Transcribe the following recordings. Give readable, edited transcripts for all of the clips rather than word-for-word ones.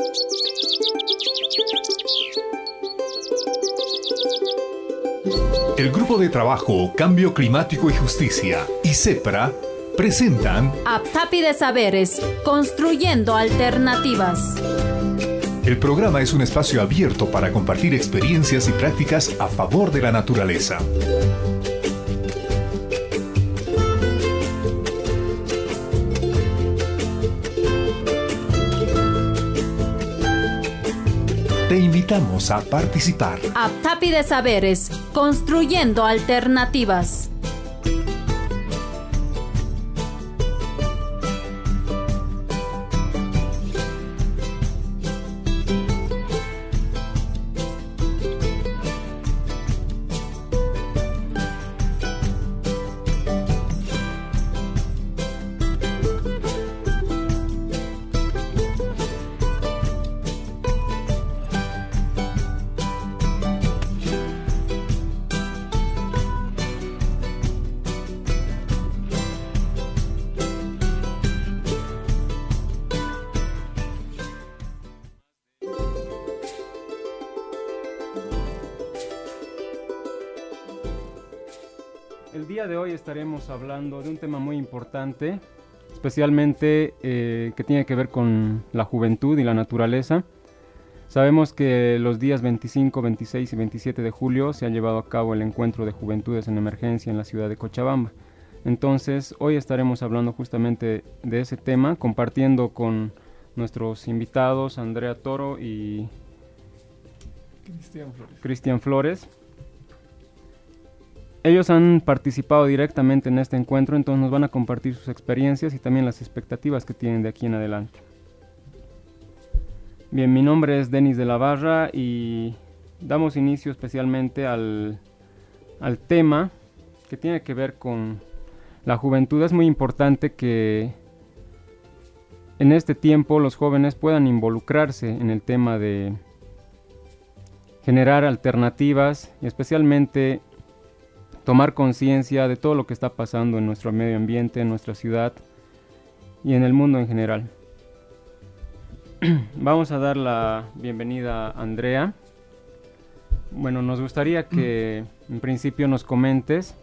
El Grupo de Trabajo Cambio Climático y Justicia y CEPRA presentan Aptapi de Saberes, construyendo alternativas. El programa es un espacio abierto para compartir experiencias y prácticas a favor de la naturaleza. Te invitamos a participar. Aptapi de Saberes, construyendo alternativas. El día de hoy estaremos hablando de un tema muy importante, especialmente que tiene que ver con la juventud y la naturaleza. Sabemos que los días 25, 26 y 27 de julio se ha llevado a cabo el encuentro de juventudes en emergencia en la ciudad de Cochabamba. Entonces, hoy estaremos hablando justamente de ese tema, compartiendo con nuestros invitados Andrea Toro y Cristian Flores. Ellos han participado directamente en este encuentro, entonces nos van a compartir sus experiencias y también las expectativas que tienen de aquí en adelante. Bien, mi nombre es Denis de la Barra y damos inicio especialmente al tema que tiene que ver con la juventud. Es muy importante que en este tiempo los jóvenes puedan involucrarse en el tema de generar alternativas y especialmente tomar conciencia de todo lo que está pasando en nuestro medio ambiente, en nuestra ciudad y en el mundo en general. Vamos a dar la bienvenida a Andrea. Bueno, nos gustaría que en principio nos comentes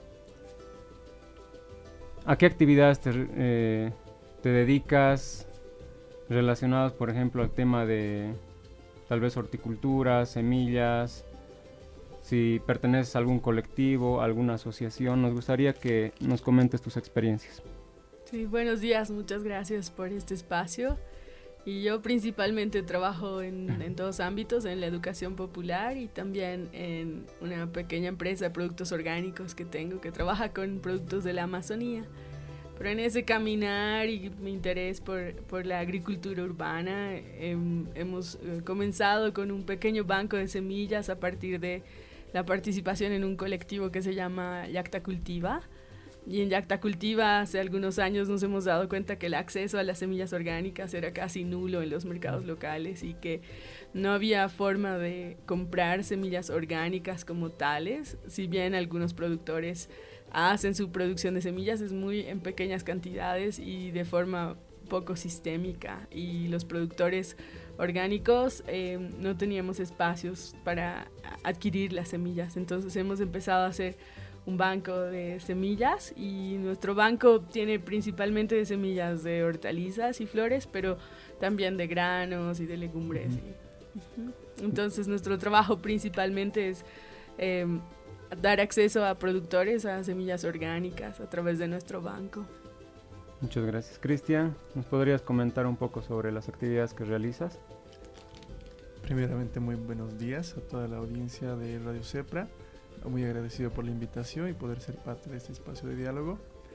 a qué actividades te dedicas relacionadas, por ejemplo, al tema de tal vez horticultura, semillas. Si perteneces a algún colectivo, alguna asociación, nos gustaría que nos comentes tus experiencias. Sí, buenos días, muchas gracias por este espacio. Y yo principalmente trabajo en dos ámbitos, en la educación popular y también en una pequeña empresa de productos orgánicos que tengo, que trabaja con productos de la Amazonía. Pero en ese caminar y mi interés por la agricultura urbana, hemos comenzado con un pequeño banco de semillas a partir de la participación en un colectivo que se llama Yacta Cultiva. Y en Yacta Cultiva hace algunos años nos hemos dado cuenta que el acceso a las semillas orgánicas era casi nulo en los mercados locales y que no había forma de comprar semillas orgánicas como tales. Si bien algunos productores hacen su producción de semillas, es muy en pequeñas cantidades y de forma poco sistémica, y los productores orgánicos no teníamos espacios para adquirir las semillas. Entonces hemos empezado a hacer un banco de semillas, y nuestro banco tiene principalmente de semillas de hortalizas y flores, pero también de granos y de legumbres. Entonces nuestro trabajo principalmente es dar acceso a productores a semillas orgánicas a través de nuestro banco. Muchas gracias. Cristian, ¿nos podrías comentar un poco sobre las actividades que realizas? Primeramente, muy buenos días a toda la audiencia de Radio CEPRA. Muy agradecido por la invitación y poder ser parte de este espacio de diálogo.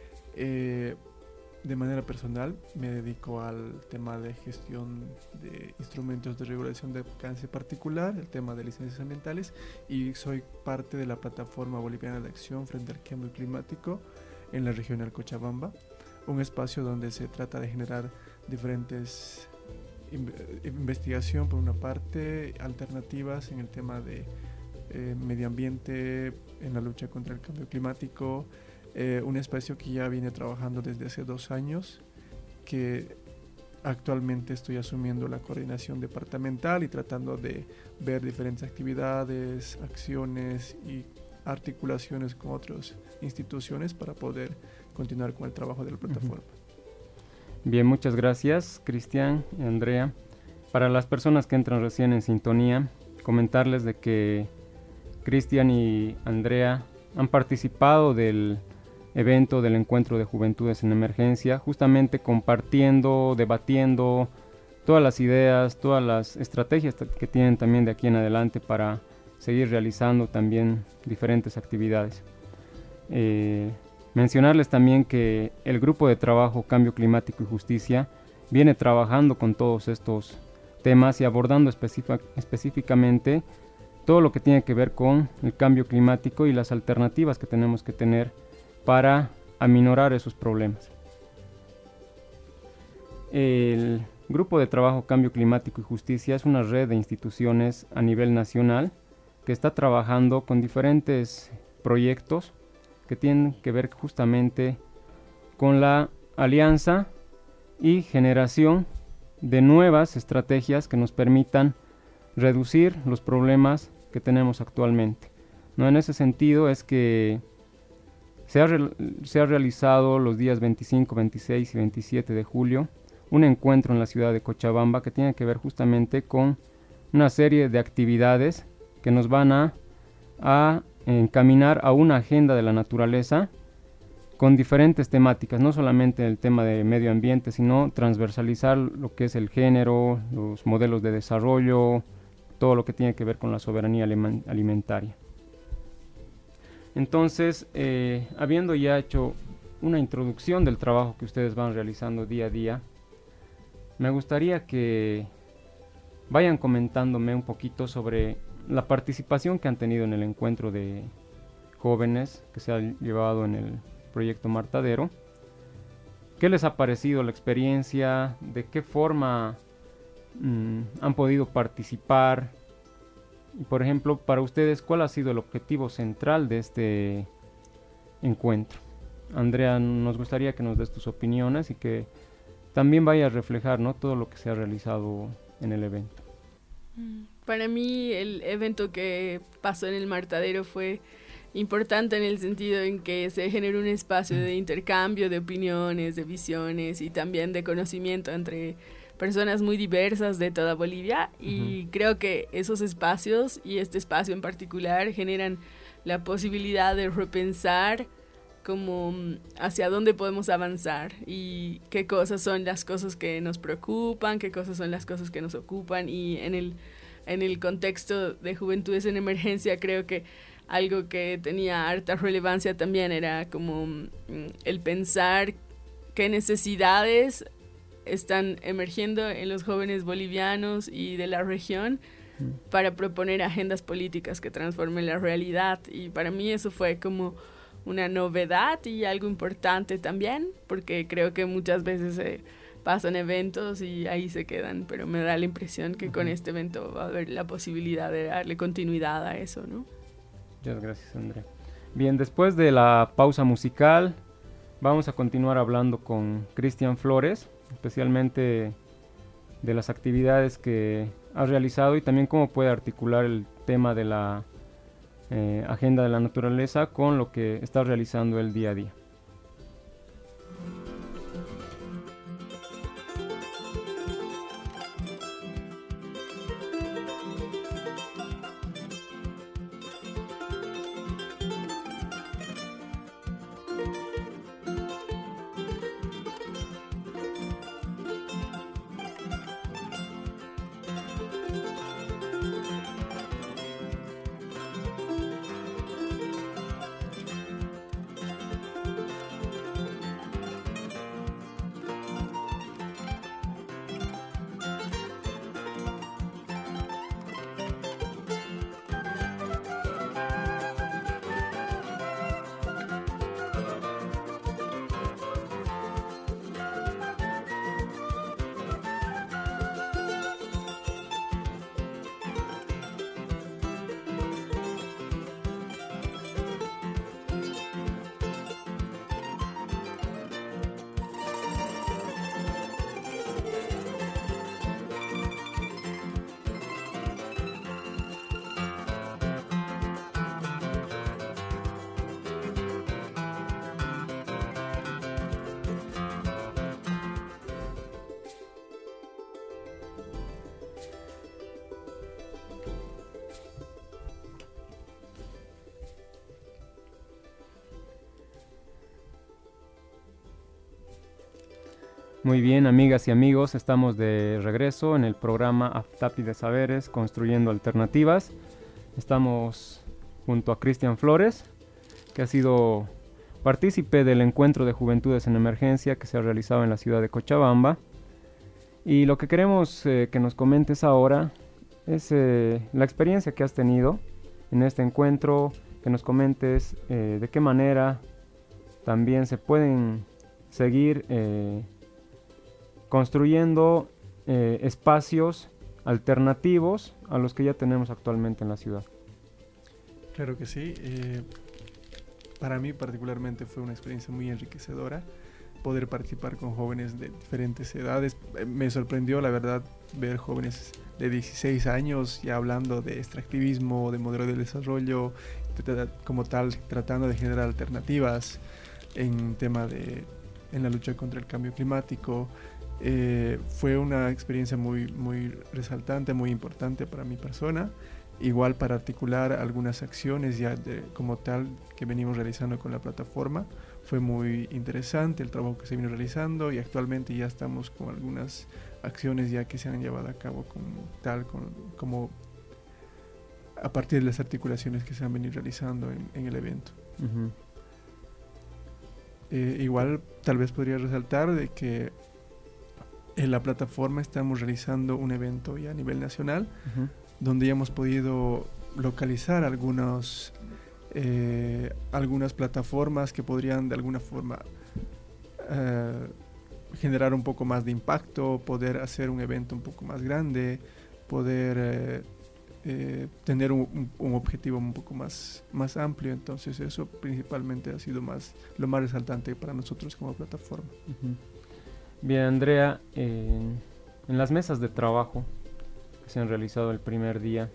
De manera personal, me dedico al tema de gestión de instrumentos de regulación de alcance particular, el tema de licencias ambientales, y soy parte de la plataforma boliviana de acción frente al cambio climático en la región del Cochabamba, un espacio donde se trata de generar diferentes investigación por una parte, alternativas en el tema de medio ambiente, en la lucha contra el cambio climático, un espacio que ya viene trabajando desde hace 2 años, que Actualmente estoy asumiendo la coordinación departamental y tratando de ver diferentes actividades, acciones y articulaciones con otras instituciones para poder continuar con el trabajo de la plataforma. Bien, muchas gracias, Cristian y Andrea. Para las personas que entran recién en sintonía, comentarles de que Cristian y Andrea han participado del evento del Encuentro de Juventudes en Emergencia, justamente compartiendo, debatiendo todas las ideas, todas las estrategias que tienen también de aquí en adelante para seguir realizando también diferentes actividades. Mencionarles también que el grupo de trabajo Cambio Climático y Justicia viene trabajando con todos estos temas y abordando específicamente todo lo que tiene que ver con el cambio climático y las alternativas que tenemos que tener para aminorar esos problemas. El Grupo de Trabajo Cambio Climático y Justicia es una red de instituciones a nivel nacional que está trabajando con diferentes proyectos que tienen que ver justamente con la alianza y generación de nuevas estrategias que nos permitan reducir los problemas que tenemos actualmente. ¿No? En ese sentido es que se ha realizado los días 25, 26 y 27 de julio un encuentro en la ciudad de Cochabamba que tiene que ver justamente con una serie de actividades que nos van a encaminar a una agenda de la naturaleza con diferentes temáticas, no solamente el tema de medio ambiente, sino transversalizar lo que es el género, los modelos de desarrollo, todo lo que tiene que ver con la soberanía alimentaria. Entonces, habiendo ya hecho una introducción del trabajo que ustedes van realizando día a día, me gustaría que vayan comentándome un poquito sobre la participación que han tenido en el encuentro de jóvenes que se ha llevado en el proyecto Martadero. ¿Qué les ha parecido la experiencia? ¿De qué forma han podido participar? Y por ejemplo, para ustedes, ¿cuál ha sido el objetivo central de este encuentro? Andrea, nos gustaría que nos des tus opiniones y que también vaya a reflejar, ¿no?, todo lo que se ha realizado en el evento. Para mí el evento que pasó en el Martadero fue importante en el sentido en que se generó un espacio de intercambio de opiniones, de visiones y también de conocimiento entre personas muy diversas de toda Bolivia, y creo que esos espacios y este espacio en particular generan la posibilidad de repensar como hacia dónde podemos avanzar y qué cosas son las cosas que nos preocupan, qué cosas son las cosas que nos ocupan. Y en el contexto de Juventudes en Emergencia creo que algo que tenía harta relevancia también era como el pensar qué necesidades están emergiendo en los jóvenes bolivianos y de la región para proponer agendas políticas que transformen la realidad. Y para mí eso fue como una novedad y algo importante también, porque creo que muchas veces se pasan eventos y ahí se quedan, pero me da la impresión que con este evento va a haber la posibilidad de darle continuidad a eso, ¿no? Muchas gracias, Andrea. Bien, después de la pausa musical, vamos a continuar hablando con Cristian Flores, especialmente de las actividades que ha realizado y también cómo puede articular el tema de la agenda de la naturaleza con lo que está realizando el día a día. Muy bien, amigas y amigos, estamos de regreso en el programa AFTAPI de Saberes, Construyendo Alternativas. Estamos junto a Cristian Flores, que ha sido partícipe del Encuentro de Juventudes en Emergencia que se ha realizado en la ciudad de Cochabamba. Y lo que queremos que nos comentes ahora es la experiencia que has tenido en este encuentro, que nos comentes de qué manera también se pueden seguir construyendo espacios alternativos a los que ya tenemos actualmente en la ciudad. Claro que sí. Para mí particularmente fue una experiencia muy enriquecedora poder participar con jóvenes de diferentes edades. Me sorprendió, la verdad, ver jóvenes de 16 años ya hablando de extractivismo, de modelo de desarrollo, como tal, tratando de generar alternativas en la lucha contra el cambio climático. Fue una experiencia muy resaltante, muy importante para mi persona. Igual para articular algunas acciones ya como tal que venimos realizando con la plataforma. Fue muy interesante el trabajo que se vino realizando y actualmente ya estamos con algunas acciones ya que se han llevado a cabo como a partir de las articulaciones que se han venido realizando en el evento. Uh-huh. Igual tal vez podría resaltar de que en la plataforma estamos realizando un evento ya a nivel nacional, uh-huh, donde ya hemos podido localizar algunas plataformas que podrían de alguna forma generar un poco más de impacto, poder hacer un evento un poco más grande, poder tener un objetivo un poco más amplio. Entonces eso principalmente ha sido lo más resaltante para nosotros como plataforma. Uh-huh. Bien, Andrea, en las mesas de trabajo que se han realizado el primer día,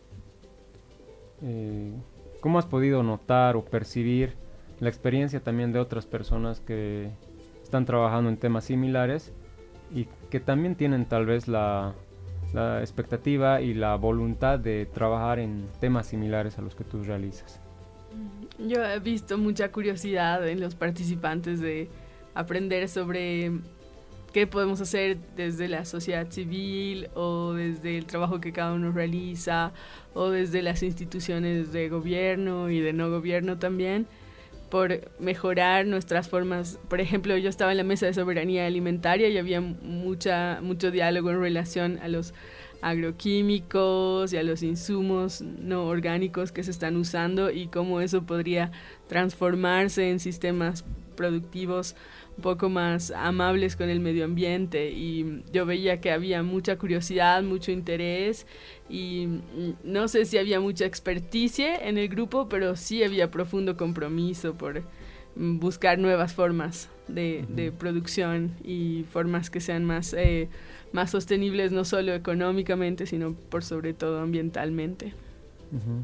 ¿cómo has podido notar o percibir la experiencia también de otras personas que están trabajando en temas similares y que también tienen tal vez la expectativa y la voluntad de trabajar en temas similares a los que tú realizas? Yo he visto mucha curiosidad en los participantes de aprender sobre qué podemos hacer desde la sociedad civil o desde el trabajo que cada uno realiza o desde las instituciones de gobierno y de no gobierno también, por mejorar nuestras formas. Por ejemplo, yo estaba en la mesa de soberanía alimentaria y había mucho diálogo en relación a los agroquímicos y a los insumos no orgánicos que se están usando y cómo eso podría transformarse en sistemas productivos un poco más amables con el medio ambiente. Y yo veía que había mucha curiosidad, mucho interés y no sé si había mucha experticia en el grupo, pero sí había profundo compromiso por buscar nuevas formas de producción y formas que sean más sostenibles, no solo económicamente, sino por sobre todo ambientalmente. Uh-huh.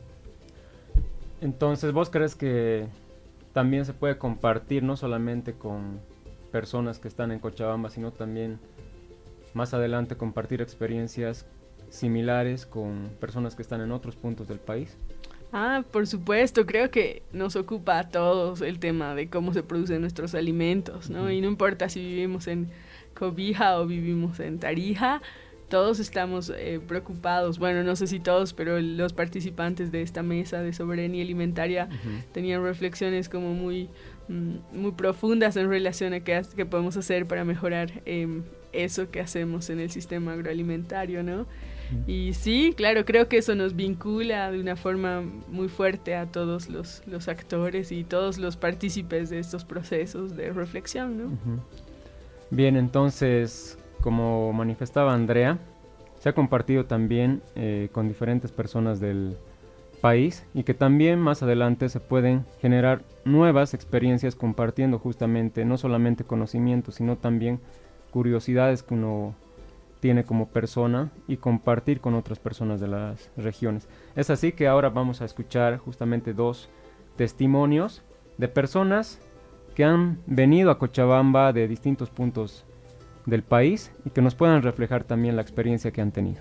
Entonces, ¿vos crees que también se puede compartir no solamente con personas que están en Cochabamba, sino también más adelante compartir experiencias similares con personas que están en otros puntos del país? Por supuesto, creo que nos ocupa a todos el tema de cómo se producen nuestros alimentos, ¿no? Uh-huh. Y no importa si vivimos en Cobija o vivimos en Tarija, todos estamos preocupados. Bueno, no sé si todos, pero los participantes de esta mesa de soberanía alimentaria uh-huh. tenían reflexiones como muy profundas en relación a qué podemos hacer para mejorar eso que hacemos en el sistema agroalimentario, ¿no? Uh-huh. Y sí, claro, creo que eso nos vincula de una forma muy fuerte a todos los actores y todos los partícipes de estos procesos de reflexión, ¿no? Uh-huh. Bien, entonces, como manifestaba Andrea, se ha compartido también con diferentes personas del país y que también más adelante se pueden generar nuevas experiencias compartiendo justamente no solamente conocimientos, sino también curiosidades que uno tiene como persona y compartir con otras personas de las regiones. Es así que ahora vamos a escuchar justamente 2 testimonios de personas que han venido a Cochabamba de distintos puntos del país y que nos puedan reflejar también la experiencia que han tenido.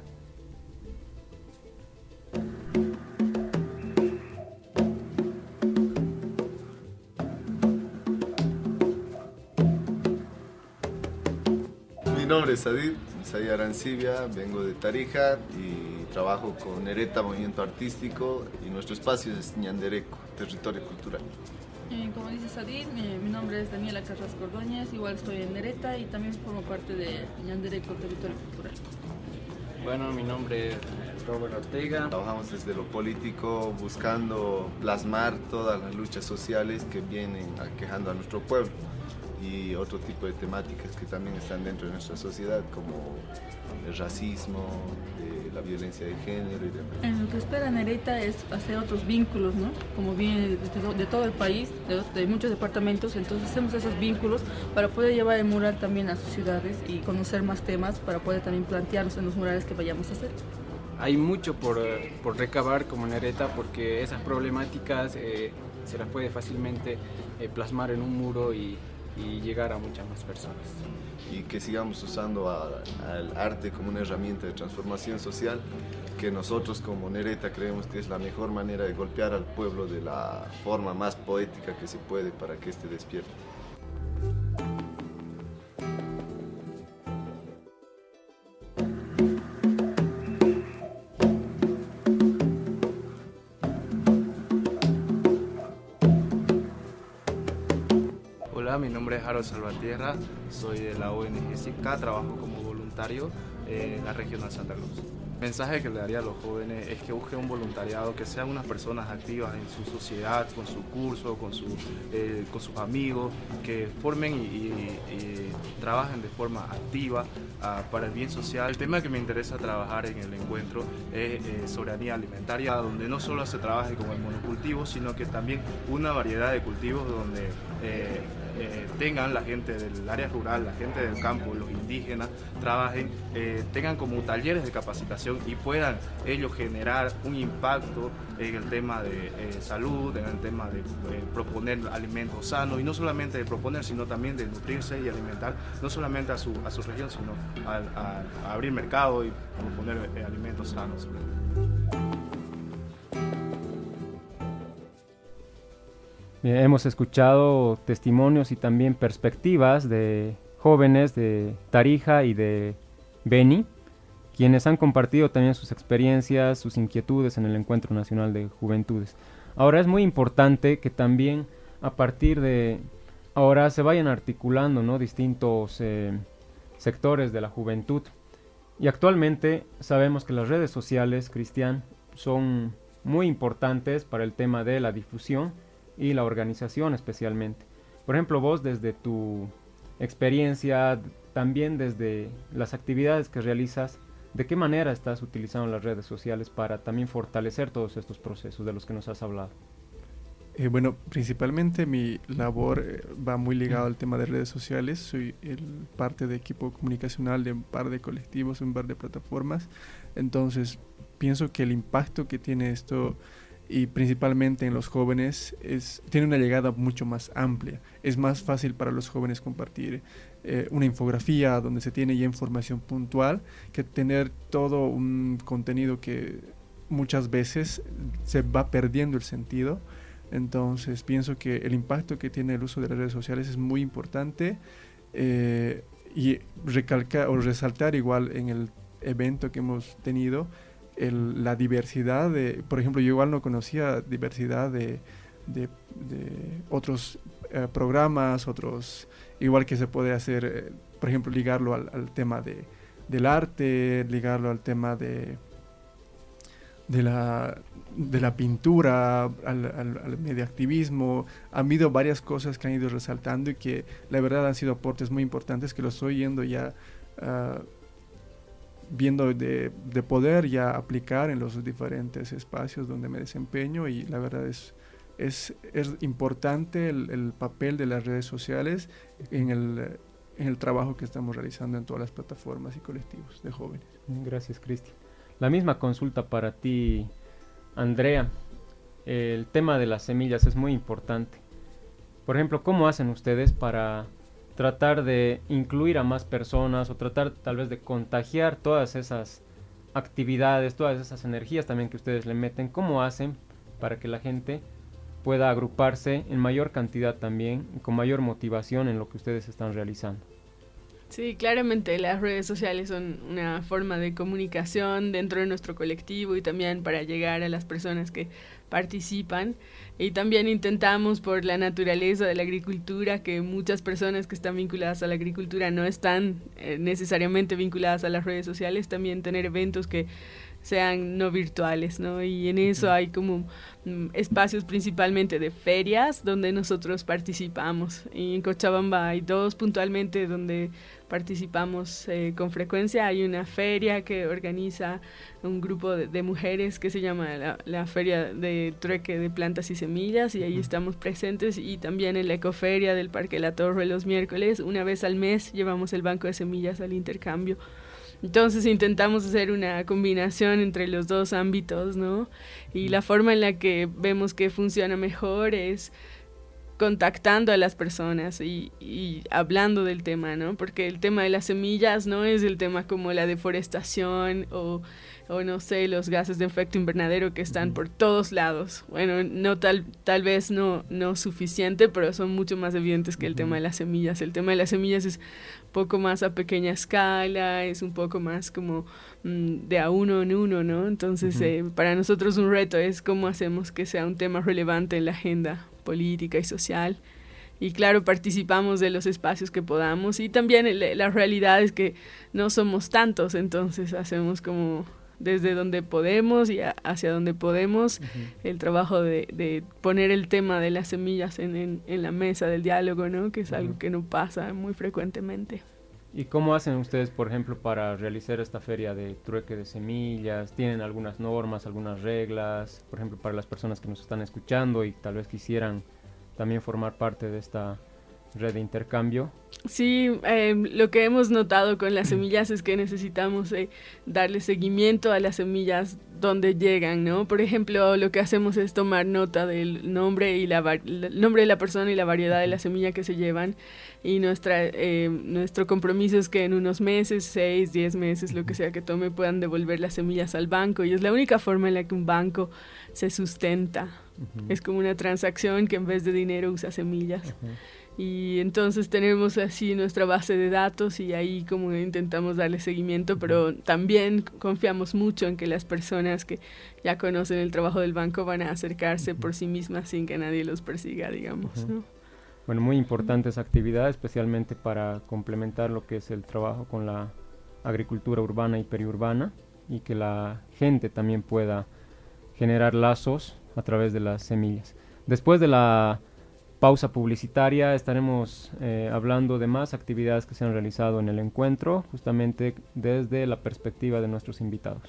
nombre es Sadid Arancibia, vengo de Tarija y trabajo con Nereta Movimiento Artístico y nuestro espacio es Ñandereco, territorio cultural. Como dice Sadid, mi nombre es Daniela Carrasco Ordóñez, igual estoy en Nereta y también formo parte de Ñandereco, territorio cultural. Bueno, mi nombre es Robert Ortega. Trabajamos desde lo político buscando plasmar todas las luchas sociales que vienen aquejando a nuestro pueblo y otro tipo de temáticas que también están dentro de nuestra sociedad, como el racismo, la violencia de género y demás. En lo que espera Nereta es hacer otros vínculos, ¿no? Como viene de todo el país, de muchos departamentos, entonces hacemos esos vínculos para poder llevar el mural también a sus ciudades y conocer más temas para poder también plantearnos en los murales que vayamos a hacer. Hay mucho por recabar como Nereta porque esas problemáticas se las puede fácilmente plasmar en un muro y llegar a muchas más personas. Y que sigamos usando al arte como una herramienta de transformación social, que nosotros como Nereta creemos que es la mejor manera de golpear al pueblo de la forma más poética que se puede para que éste despierte. Hola, mi nombre es Harold Salvatierra, soy de la ONG SICA, trabajo como voluntario en la región de Santa Cruz. El mensaje que le daría a los jóvenes es que busquen un voluntariado, que sean unas personas activas en su sociedad, con su curso, con sus amigos, que formen y trabajen de forma activa para el bien social. El tema que me interesa trabajar en el encuentro es soberanía alimentaria, donde no solo se trabaje con el monocultivo, sino que también una variedad de cultivos donde tengan la gente del área rural, la gente del campo, los indígenas, trabajen, tengan como talleres de capacitación y puedan ellos generar un impacto en el tema de salud, en el tema de proponer alimentos sanos, y no solamente de proponer, sino también de nutrirse y alimentar, no solamente a su región, sino a abrir mercado y proponer alimentos sanos. Bien, hemos escuchado testimonios y también perspectivas de jóvenes de Tarija y de Beni, quienes han compartido también sus experiencias, sus inquietudes en el Encuentro Nacional de Juventudes. Ahora es muy importante que también a partir de ahora se vayan articulando, ¿no?, distintos sectores de la juventud. Y actualmente sabemos que las redes sociales, Cristian, son muy importantes para el tema de la difusión y la organización especialmente. Por ejemplo, vos desde tu experiencia, también desde las actividades que realizas, ¿de qué manera estás utilizando las redes sociales para también fortalecer todos estos procesos de los que nos has hablado? Bueno, principalmente mi labor va muy ligado al tema de redes sociales. Soy parte de equipo comunicacional de un par de colectivos, un par de plataformas. Entonces, pienso que el impacto que tiene esto, y principalmente en los jóvenes, tiene una llegada mucho más amplia. Es más fácil para los jóvenes compartir una infografía donde se tiene ya información puntual que tener todo un contenido que muchas veces se va perdiendo el sentido. Entonces pienso que el impacto que tiene el uso de las redes sociales es muy importante, y resaltar igual en el evento que hemos tenido la diversidad por ejemplo, yo igual no conocía diversidad de otros programas, igual que se puede hacer, por ejemplo, ligarlo al tema del arte, ligarlo al tema de la pintura, al medioactivismo. Han habido varias cosas que han ido resaltando y que la verdad han sido aportes muy importantes que los estoy yendo ya viendo de poder ya aplicar en los diferentes espacios donde me desempeño, y la verdad es importante el papel de las redes sociales en el trabajo que estamos realizando en todas las plataformas y colectivos de jóvenes. Gracias, Cristian. La misma consulta para ti, Andrea. El tema de las semillas es muy importante. Por ejemplo, ¿cómo hacen ustedes para tratar de incluir a más personas o tratar tal vez de contagiar todas esas actividades, todas esas energías también que ustedes le meten? ¿Cómo hacen para que la gente pueda agruparse en mayor cantidad también y con mayor motivación en lo que ustedes están realizando? Sí, claramente las redes sociales son una forma de comunicación dentro de nuestro colectivo y también para llegar a las personas que participan. Y también intentamos, por la naturaleza de la agricultura, que muchas personas que están vinculadas a la agricultura no están necesariamente vinculadas a las redes sociales, también tener eventos que sean no virtuales, ¿no? Y en eso hay como espacios principalmente de ferias donde nosotros participamos. Y en Cochabamba hay 2 puntualmente donde participamos con frecuencia. Hay una feria que organiza un grupo de mujeres que se llama la Feria de Trueque de Plantas y Semillas, y ahí estamos presentes, y también en la Ecoferia del Parque La Torre los miércoles, una vez al mes, llevamos el banco de semillas al intercambio. Entonces intentamos hacer una combinación entre los 2 ámbitos, ¿no? Y la forma en la que vemos que funciona mejor es contactando a las personas y hablando del tema, ¿no? Porque el tema de las semillas no es el tema como la deforestación o no sé, los gases de efecto invernadero que están por todos lados. Bueno, no tal vez no suficiente, pero son mucho más evidentes que el tema de las semillas. El tema de las semillas es poco más a pequeña escala, es un poco más como de a uno en uno, ¿no? Entonces, para nosotros un reto es cómo hacemos que sea un tema relevante en la agenda política y social. Y claro, participamos de los espacios que podamos, y también la realidad es que no somos tantos, entonces hacemos como desde donde podemos y hacia donde podemos el trabajo de poner el tema de las semillas en la mesa del diálogo, ¿no? Que es algo que no pasa muy frecuentemente. ¿Y cómo hacen ustedes, por ejemplo, para realizar esta feria de trueque de semillas? ¿Tienen algunas normas, algunas reglas? Por ejemplo, para las personas que nos están escuchando y tal vez quisieran también formar parte de esta red de intercambio. Sí, lo que hemos notado con las semillas es que necesitamos darle seguimiento a las semillas donde llegan, ¿no? Por ejemplo, lo que hacemos es tomar nota del nombre y el nombre de la persona y la variedad de la semilla que se llevan, y nuestro compromiso es que en unos meses, 6, 10 meses, lo que sea que tome, puedan devolver las semillas al banco, y es la única forma en la que un banco se sustenta. Es como una transacción que en vez de dinero usa semillas. Y entonces tenemos así nuestra base de datos y ahí como intentamos darle seguimiento, pero también confiamos mucho en que las personas que ya conocen el trabajo del banco van a acercarse por sí mismas sin que nadie los persiga, digamos, ¿no? Bueno, muy importante esa actividad, especialmente para complementar lo que es el trabajo con la agricultura urbana y periurbana, y que la gente también pueda generar lazos a través de las semillas. Después de la pausa publicitaria estaremos hablando de más actividades que se han realizado en el encuentro, justamente desde la perspectiva de nuestros invitados.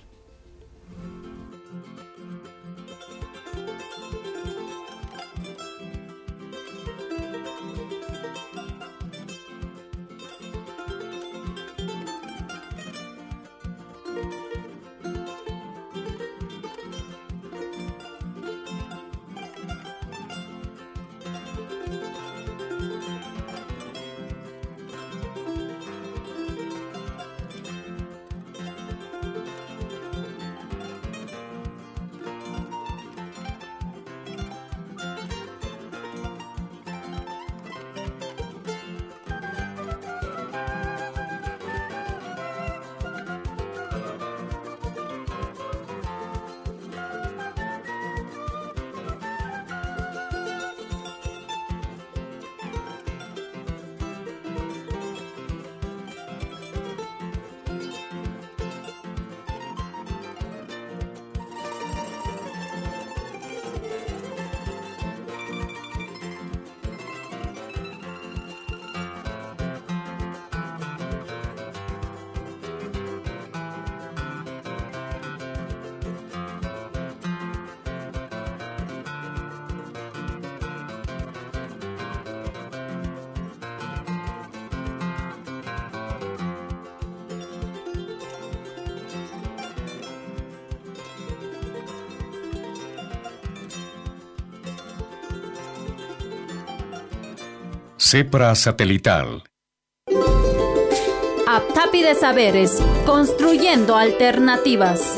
CEPRA Satelital. Aptapi de Saberes, construyendo alternativas.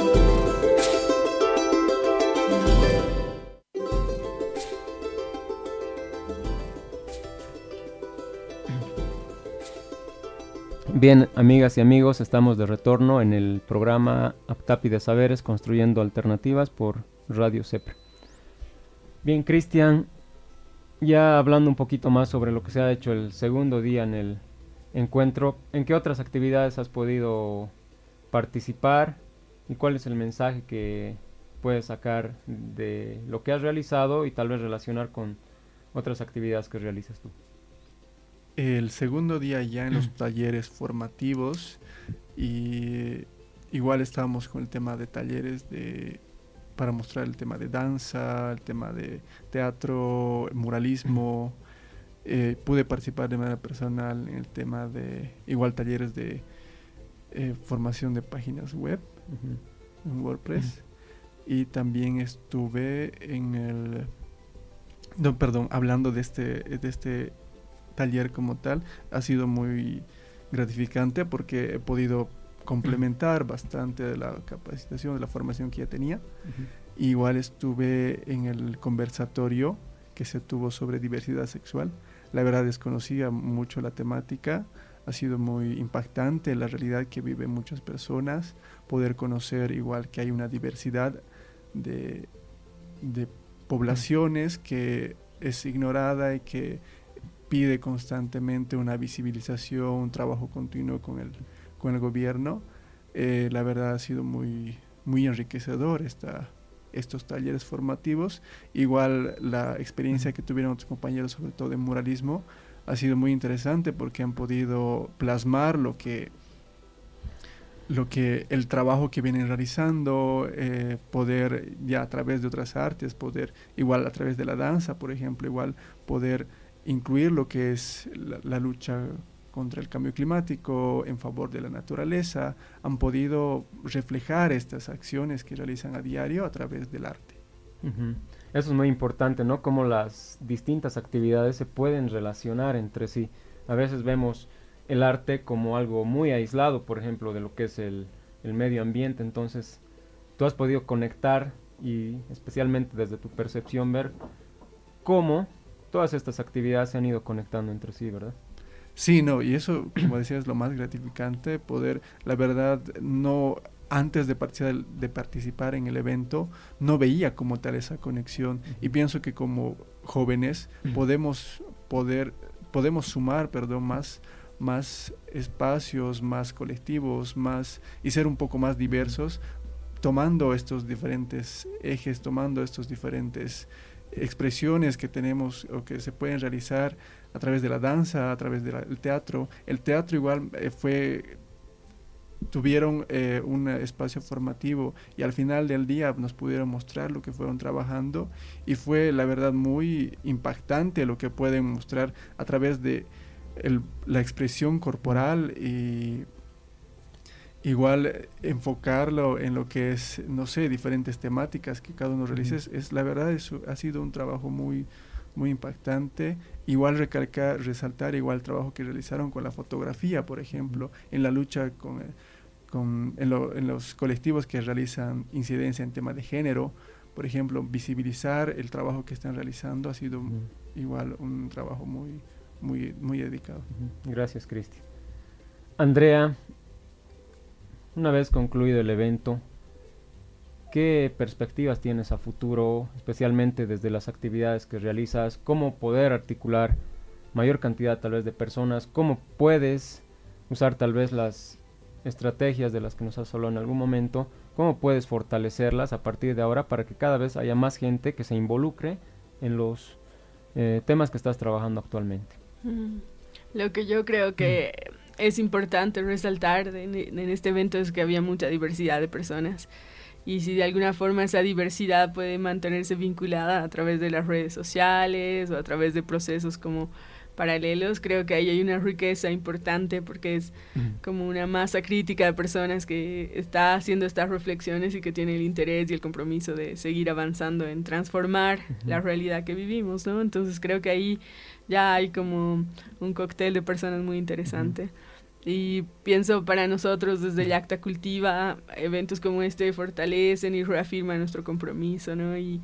Bien, amigas y amigos, estamos de retorno en el programa Aptapi de Saberes, Construyendo Alternativas por Radio CEPRE. Bien, Cristian, ya hablando un poquito más sobre lo que se ha hecho el segundo día en el encuentro, ¿en qué otras actividades has podido participar y cuál es el mensaje que puedes sacar de lo que has realizado y tal vez relacionar con otras actividades que realizas tú? El segundo día ya en los talleres formativos, y igual estábamos con el tema de talleres para mostrar el tema de danza, el tema de teatro, muralismo. Pude participar de manera personal en el tema de igual talleres de formación de páginas web en WordPress. Y también estuve hablando de este taller como tal. Ha sido muy gratificante porque he podido complementar bastante de la capacitación, de la formación que ya tenía. Igual estuve en el conversatorio que se tuvo sobre diversidad sexual. La verdad desconocía mucho la temática. Ha sido muy impactante la realidad que viven muchas personas, poder conocer igual que hay una diversidad de poblaciones que es ignorada y que pide constantemente una visibilización, un trabajo continuo con el gobierno. La verdad ha sido muy, muy enriquecedor estos talleres formativos. Igual la experiencia que tuvieron otros compañeros, sobre todo de muralismo, ha sido muy interesante porque han podido plasmar lo que el trabajo que vienen realizando, poder ya a través de otras artes, poder igual a través de la danza, por ejemplo, igual poder incluir lo que es la lucha contra el cambio climático, en favor de la naturaleza. Han podido reflejar estas acciones que realizan a diario a través del arte. Eso es muy importante, ¿no? Cómo las distintas actividades se pueden relacionar entre sí. A veces vemos el arte como algo muy aislado, por ejemplo, de lo que es el medio ambiente. Entonces, tú has podido conectar y especialmente desde tu percepción ver cómo todas estas actividades se han ido conectando entre sí, ¿verdad? Sí, no, y eso, como decía, es lo más gratificante, poder, la verdad, no, antes de participar en el evento, no veía como tal esa conexión, y pienso que como jóvenes podemos sumar, más espacios, más colectivos, y ser un poco más diversos, tomando estos diferentes ejes, tomando estos diferentes expresiones que tenemos o que se pueden realizar a través de la danza, a través del teatro. El teatro igual tuvieron un espacio formativo y al final del día nos pudieron mostrar lo que fueron trabajando, y fue la verdad muy impactante lo que pueden mostrar a través de la expresión corporal, y igual enfocarlo en lo que es, no sé, diferentes temáticas que cada uno realice. La verdad, eso ha sido un trabajo muy, muy impactante. Igual resaltar igual el trabajo que realizaron con la fotografía, por ejemplo, en la lucha en los colectivos que realizan incidencia en tema de género. Por ejemplo, visibilizar el trabajo que están realizando ha sido igual un trabajo muy, muy, muy dedicado. Gracias, Cristi. Andrea, una vez concluido el evento, ¿qué perspectivas tienes a futuro, especialmente desde las actividades que realizas? ¿Cómo poder articular mayor cantidad tal vez de personas? ¿Cómo puedes usar tal vez las estrategias de las que nos has hablado en algún momento? ¿Cómo puedes fortalecerlas a partir de ahora para que cada vez haya más gente que se involucre en los temas que estás trabajando actualmente? Lo que yo creo que es importante resaltar en este evento es que había mucha diversidad de personas, y si de alguna forma esa diversidad puede mantenerse vinculada a través de las redes sociales o a través de procesos como paralelos, creo que ahí hay una riqueza importante, porque es como una masa crítica de personas que está haciendo estas reflexiones y que tiene el interés y el compromiso de seguir avanzando en transformar la realidad que vivimos, ¿no? Entonces creo que ahí ya hay como un cóctel de personas muy interesante. Y pienso, para nosotros desde Yacta Cultiva, eventos como este fortalecen y reafirman nuestro compromiso, ¿no? Y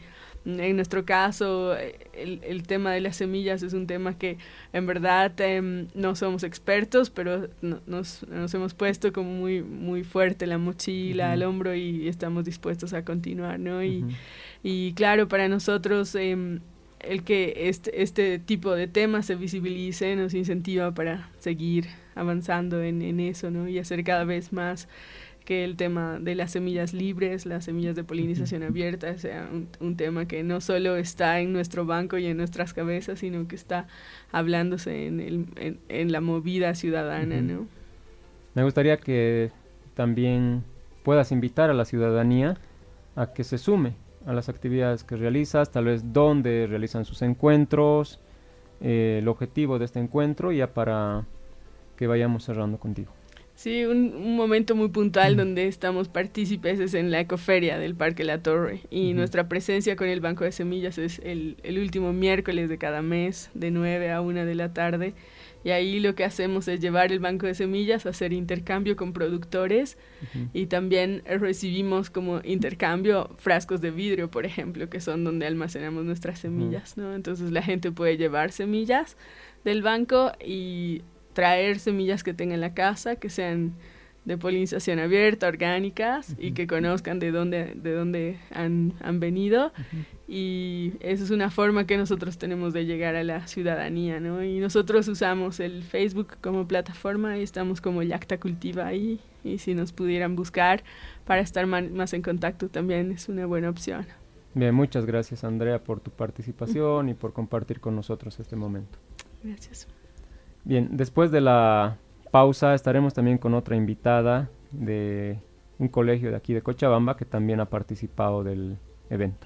En nuestro caso, el tema de las semillas es un tema que en verdad no somos expertos, pero nos hemos puesto como muy, muy fuerte la mochila al hombro y estamos dispuestos a continuar, ¿no? Y claro, para nosotros el que este tipo de temas se visibilice nos incentiva para seguir avanzando en eso, ¿no? Y hacer cada vez más que el tema de las semillas libres, las semillas de polinización abierta, sea un tema que no solo está en nuestro banco y en nuestras cabezas, sino que está hablándose en la movida ciudadana, ¿no? Me gustaría que también puedas invitar a la ciudadanía a que se sume a las actividades que realizas, tal vez dónde realizan sus encuentros, el objetivo de este encuentro, ya para que vayamos cerrando contigo. Sí, un momento muy puntual donde estamos partícipes es en la ecoferia del Parque La Torre y nuestra presencia con el Banco de Semillas es el último miércoles de cada mes de 9 a 1 de la tarde y ahí lo que hacemos es llevar el Banco de Semillas a hacer intercambio con productores y también recibimos como intercambio frascos de vidrio, por ejemplo, que son donde almacenamos nuestras semillas, ¿no? Entonces la gente puede llevar semillas del banco y traer semillas que tengan en la casa, que sean de polinización abierta, orgánicas, y que conozcan de dónde han venido. Y esa es una forma que nosotros tenemos de llegar a la ciudadanía, ¿no? Y nosotros usamos el Facebook como plataforma y estamos como Yacta Cultiva ahí. Y si nos pudieran buscar para estar más en contacto también es una buena opción. Bien, muchas gracias, Andrea, por tu participación y por compartir con nosotros este momento. Gracias. Bien, después de la pausa estaremos también con otra invitada de un colegio de aquí de Cochabamba que también ha participado del evento.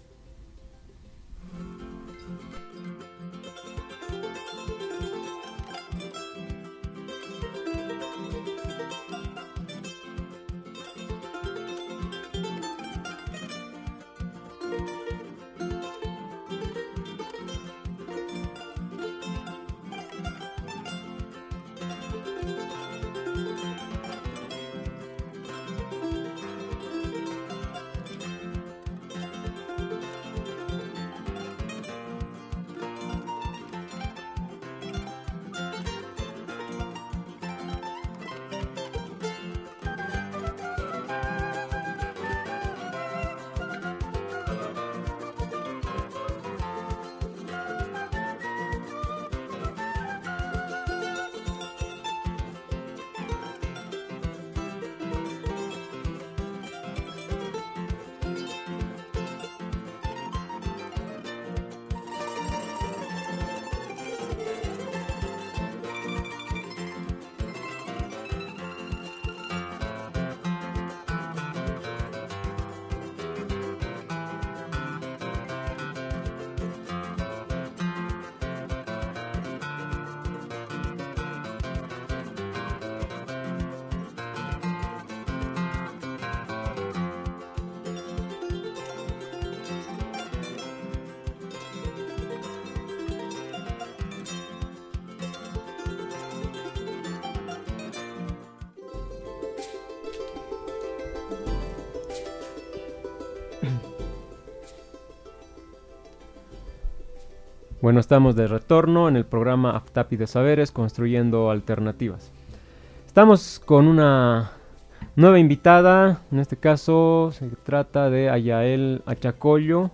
Bueno, estamos de retorno en el programa Aftapi de Saberes, Construyendo Alternativas. Estamos con una nueva invitada, en este caso se trata de Ayael Achacollo,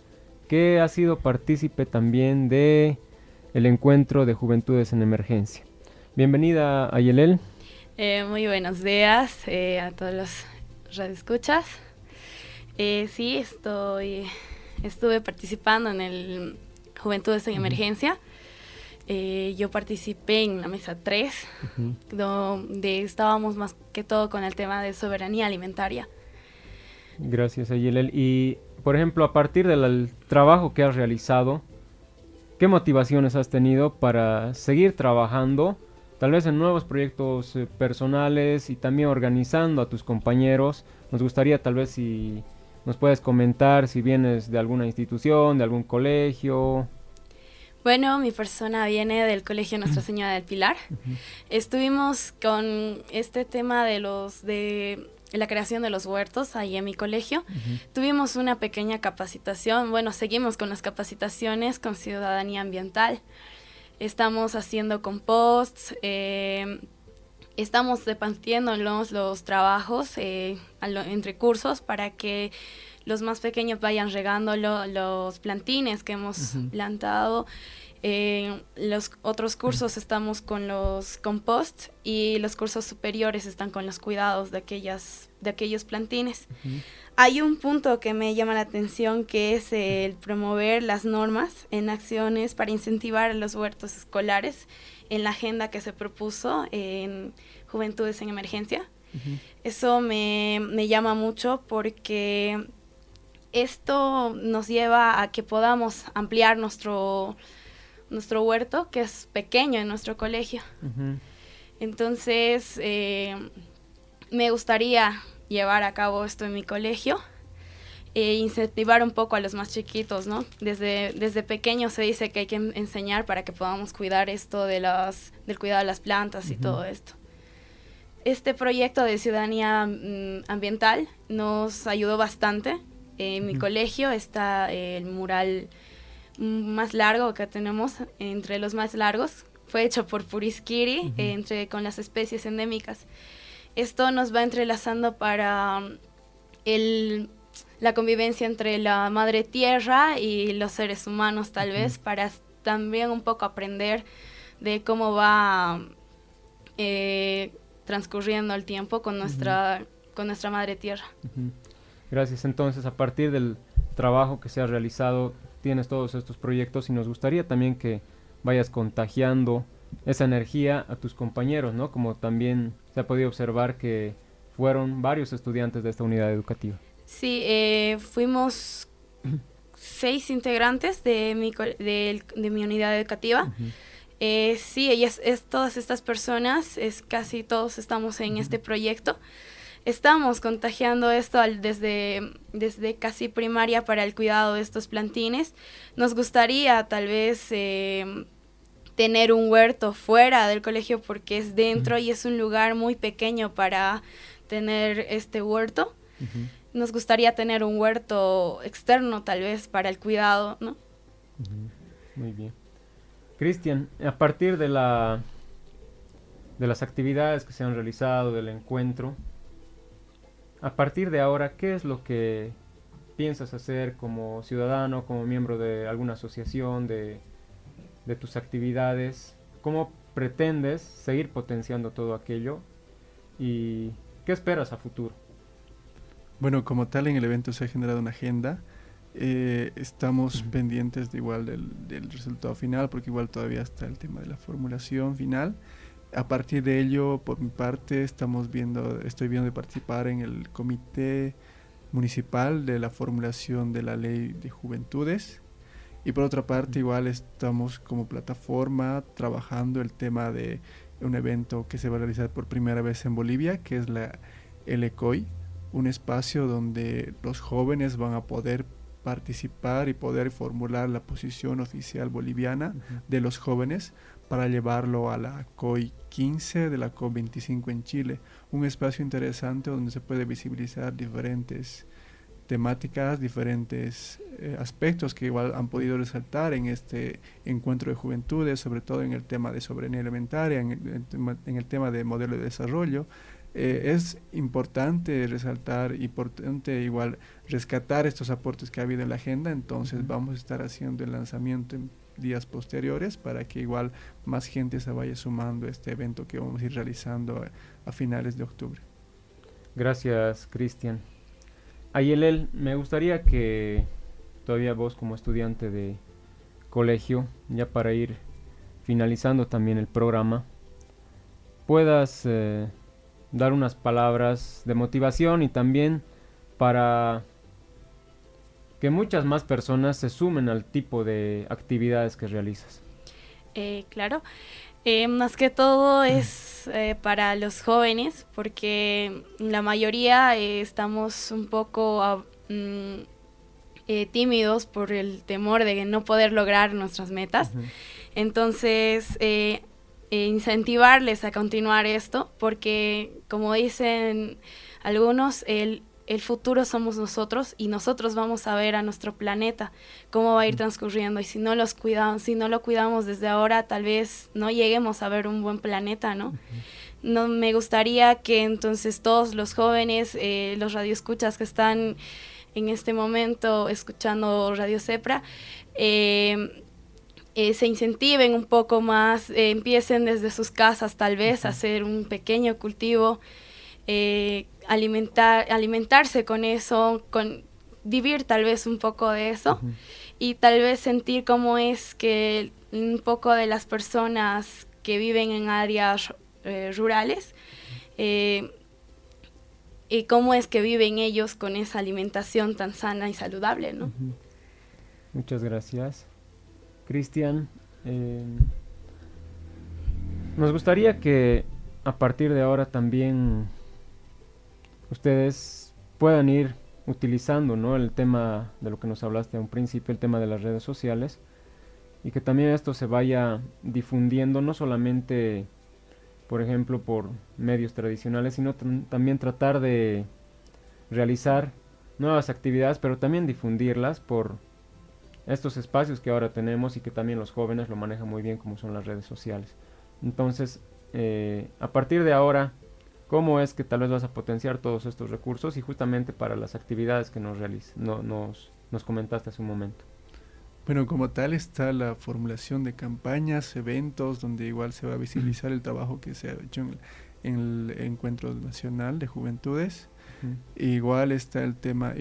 que ha sido partícipe también de el encuentro de Juventudes en Emergencia. Bienvenida, Ayelel. Muy buenos días a todos los radioescuchas. Sí, estuve participando en el Juventudes en Emergencia. Yo participé en la mesa 3, donde estábamos más que todo con el tema de soberanía alimentaria. Gracias, Ayelel. Y, por ejemplo, a partir del trabajo que has realizado, ¿qué motivaciones has tenido para seguir trabajando, tal vez en nuevos proyectos personales y también organizando a tus compañeros? Nos gustaría tal vez si nos puedes comentar si vienes de alguna institución, de algún colegio. Bueno, mi persona viene del Colegio Nuestra Señora del Pilar. Estuvimos con este tema de la creación de los huertos ahí en mi colegio. Tuvimos una pequeña capacitación, bueno, seguimos con las capacitaciones con ciudadanía ambiental. Estamos haciendo composts, estamos repartiendo los trabajos entre cursos para que los más pequeños vayan regando los plantines que hemos plantado. Los otros cursos estamos con los composts y los cursos superiores están con los cuidados de aquellos plantines. Hay un punto que me llama la atención, que es el promover las normas en acciones para incentivar a los huertos escolares en la agenda que se propuso en Juventudes en Emergencia. Eso me llama mucho porque esto nos lleva a que podamos ampliar nuestro huerto, que es pequeño en nuestro colegio. Entonces, me gustaría llevar a cabo esto en mi colegio e incentivar un poco a los más chiquitos, ¿no? Desde pequeños se dice que hay que enseñar para que podamos cuidar esto del cuidado de las plantas y todo esto. Este proyecto de ciudadanía ambiental nos ayudó bastante. En mi colegio está el mural más largo que tenemos, entre los más largos. Fue hecho por Puriskiri, con las especies endémicas. Esto nos va entrelazando para la convivencia entre la madre tierra y los seres humanos, tal vez, para también un poco aprender de cómo va transcurriendo el tiempo con nuestra madre tierra. Gracias. Entonces, a partir del trabajo que se ha realizado, tienes todos estos proyectos y nos gustaría también que vayas contagiando esa energía a tus compañeros, ¿no? Como también se ha podido observar que fueron varios estudiantes de esta unidad educativa. Sí, fuimos 6 integrantes de mi unidad educativa. Sí, todas estas personas, casi todos estamos en este proyecto. Estamos contagiando esto desde casi primaria para el cuidado de estos plantines. Nos gustaría tal vez tener un huerto fuera del colegio porque es dentro y es un lugar muy pequeño para tener este huerto. Nos gustaría tener un huerto externo tal vez para el cuidado, ¿no? Muy bien. Cristian, a partir de las actividades que se han realizado, del encuentro, a partir de ahora, ¿qué es lo que piensas hacer como ciudadano, como miembro de alguna asociación, de tus actividades? ¿Cómo pretendes seguir potenciando todo aquello? ¿Y qué esperas a futuro? Bueno, como tal, en el evento se ha generado una agenda. Estamos pendientes del resultado final, porque igual todavía está el tema de la formulación final. A partir de ello, por mi parte, estoy viendo de participar en el comité municipal de la formulación de la ley de juventudes. Y por otra parte, igual estamos como plataforma trabajando el tema de un evento que se va a realizar por primera vez en Bolivia, que es el ECOI, un espacio donde los jóvenes van a poder participar y poder formular la posición oficial boliviana de los jóvenes para llevarlo a la COI 15 de la COP25 en Chile. Un espacio interesante donde se puede visibilizar diferentes temáticas, diferentes aspectos que igual han podido resaltar en este encuentro de juventudes, sobre todo en el tema de soberanía alimentaria, en el tema de modelo de desarrollo. Es importante resaltar, importante igual rescatar estos aportes que ha habido en la agenda. Entonces vamos a estar haciendo el lanzamiento en días posteriores para que igual más gente se vaya sumando a este evento que vamos a ir realizando a finales de octubre. Gracias, Cristian. Ayelel, me gustaría que todavía vos, como estudiante de colegio, ya para ir finalizando también el programa, puedas dar unas palabras de motivación y también para que muchas más personas se sumen al tipo de actividades que realizas. Claro, más que todo es para los jóvenes, porque la mayoría estamos un poco tímidos por el temor de no poder lograr nuestras metas. Entonces, incentivarles a continuar esto, porque como dicen algunos, el futuro somos nosotros y nosotros vamos a ver a nuestro planeta cómo va a ir transcurriendo, y si no lo cuidamos desde ahora, tal vez no lleguemos a ver un buen planeta, ¿no? No, me gustaría que entonces todos los jóvenes, los radioescuchas que están en este momento escuchando Radio Cepra, se incentiven un poco más, empiecen desde sus casas tal vez a hacer un pequeño cultivo, alimentarse con eso, vivir tal vez un poco de eso, y tal vez sentir cómo es que un poco de las personas que viven en áreas rurales, y cómo es que viven ellos con esa alimentación tan sana y saludable, ¿no? Muchas gracias. Cristian, nos gustaría que a partir de ahora también ustedes puedan ir utilizando, ¿no?, el tema de lo que nos hablaste a un principio, el tema de las redes sociales, y que también esto se vaya difundiendo, no solamente, por ejemplo, por medios tradicionales, sino también tratar de realizar nuevas actividades, pero también difundirlas por estos espacios que ahora tenemos y que también los jóvenes lo manejan muy bien, como son las redes sociales. Entonces, a partir de ahora, ¿cómo es que tal vez vas a potenciar todos estos recursos y justamente para las actividades que nos comentaste hace un momento? Bueno, como tal está la formulación de campañas, eventos, donde igual se va a visibilizar el trabajo que se ha hecho en el Encuentro Nacional de Juventudes. Igual está el tema,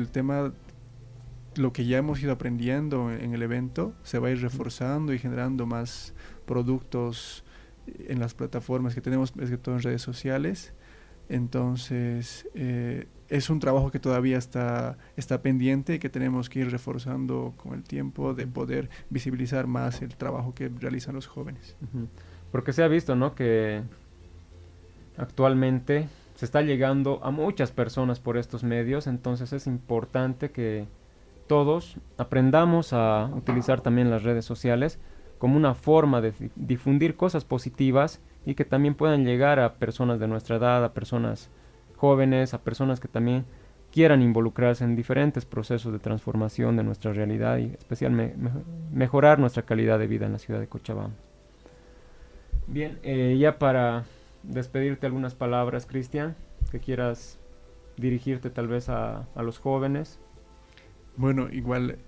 lo que ya hemos ido aprendiendo en el evento, se va a ir reforzando y generando más productos en las plataformas que tenemos, sobre todo en redes sociales. Entonces, es un trabajo que todavía está pendiente y que tenemos que ir reforzando con el tiempo, de poder visibilizar más el trabajo que realizan los jóvenes. Porque se ha visto, ¿no?, que actualmente se está llegando a muchas personas por estos medios, entonces es importante que todos aprendamos a utilizar también las redes sociales como una forma de difundir cosas positivas y que también puedan llegar a personas de nuestra edad, a personas jóvenes, a personas que también quieran involucrarse en diferentes procesos de transformación de nuestra realidad y especialmente mejorar nuestra calidad de vida en la ciudad de Cochabamba. Bien, ya para despedirte, algunas palabras, Cristian, que quieras dirigirte tal vez a los jóvenes. Bueno, igual,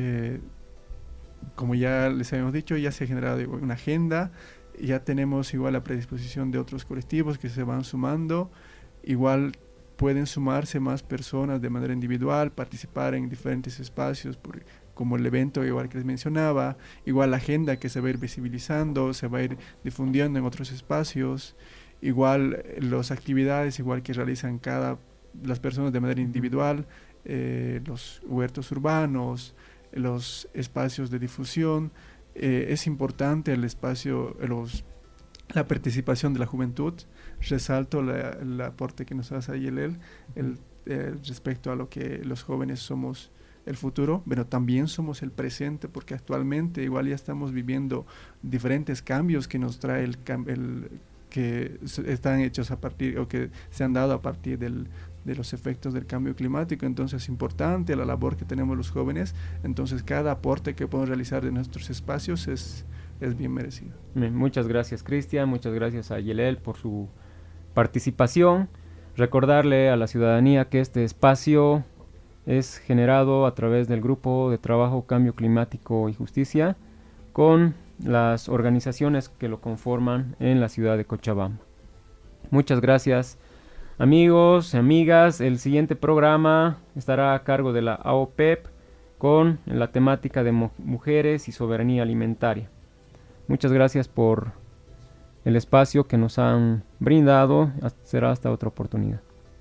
como ya les habíamos dicho, ya se ha generado una agenda, ya tenemos igual la predisposición de otros colectivos que se van sumando, igual pueden sumarse más personas de manera individual, participar en diferentes espacios, como el evento igual que les mencionaba, igual la agenda que se va a ir visibilizando, se va a ir difundiendo en otros espacios, igual las actividades igual que realizan las personas de manera individual, los huertos urbanos, los espacios de difusión. Es importante el espacio, la participación de la juventud. Resalto el aporte que nos hace Ayelel respecto a lo que los jóvenes somos el futuro, pero también somos el presente, porque actualmente igual ya estamos viviendo diferentes cambios que nos trae que están hechos a partir, o que se han dado a partir de los efectos del cambio climático. Entonces es importante la labor que tenemos los jóvenes, entonces cada aporte que podemos realizar de nuestros espacios es bien merecido. Muchas gracias, Cristian, muchas gracias a Yelel por su participación. Recordarle a la ciudadanía que este espacio es generado a través del Grupo de Trabajo Cambio Climático y Justicia con las organizaciones que lo conforman en la ciudad de Cochabamba. Muchas gracias, amigos y amigas. El siguiente programa estará a cargo de la AOPEP con la temática de mujeres y soberanía alimentaria. Muchas gracias por el espacio que nos han brindado. Será hasta otra oportunidad.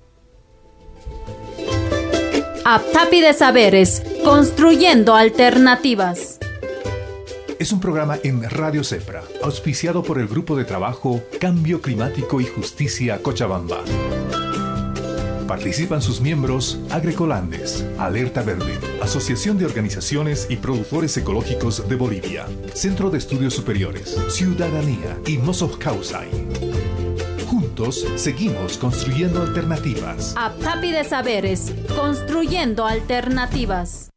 Aptapi de Saberes, construyendo alternativas. Es un programa en Radio Cepra, auspiciado por el Grupo de Trabajo Cambio Climático y Justicia Cochabamba. Participan sus miembros Agrecolandes, Alerta Verde, Asociación de Organizaciones y Productores Ecológicos de Bolivia, Centro de Estudios Superiores, Ciudadanía y Mosov Causay. Juntos minutos seguimos construyendo alternativas. Aptapi de Saberes, construyendo alternativas.